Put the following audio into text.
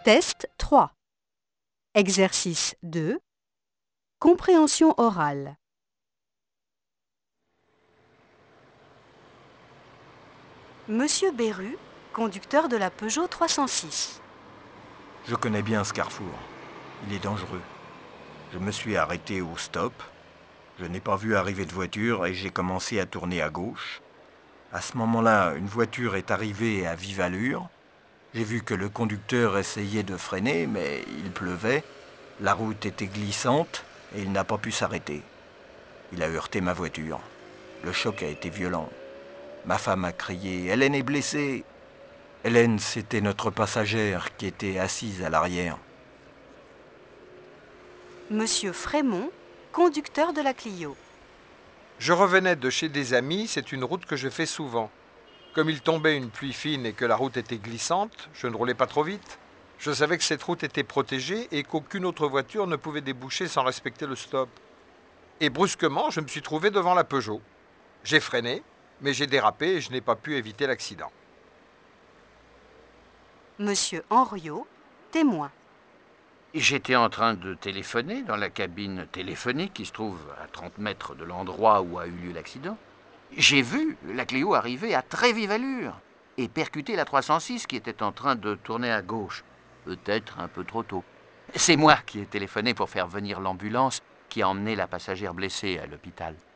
Test 3. Exercice 2. Compréhension orale. Monsieur Berru, conducteur de la Peugeot 306. Je connais bien ce carrefour. Il est dangereux. Je me suis arrêté au stop. Je n'ai pas vu arriver de voiture et j'ai commencé à tourner à gauche. À ce moment-là, une voiture est arrivée à vive allure. J'ai vu que le conducteur essayait de freiner, mais il pleuvait. La route était glissante et il n'a pas pu s'arrêter. Il a heurté ma voiture. Le choc a été violent. Ma femme a crié « Hélène est blessée !» Hélène, c'était notre passagère qui était assise à l'arrière. Monsieur Frémont, conducteur de la Clio. Je revenais de chez des amis, c'est une route que je fais souvent. Comme il tombait une pluie fine et que la route était glissante, je ne roulais pas trop vite. Je savais que cette route était protégée et qu'aucune autre voiture ne pouvait déboucher sans respecter le stop. Et brusquement, je me suis trouvé devant la Peugeot. J'ai freiné, mais j'ai dérapé et je n'ai pas pu éviter l'accident. Monsieur Henriot, témoin. J'étais en train de téléphoner dans la cabine téléphonique qui se trouve à 30 mètres de l'endroit où a eu lieu l'accident. J'ai vu la Clio arriver à très vive allure et percuter la 306 qui était en train de tourner à gauche, peut-être un peu trop tôt. C'est moi qui ai téléphoné pour faire venir l'ambulance qui a emmené la passagère blessée à l'hôpital.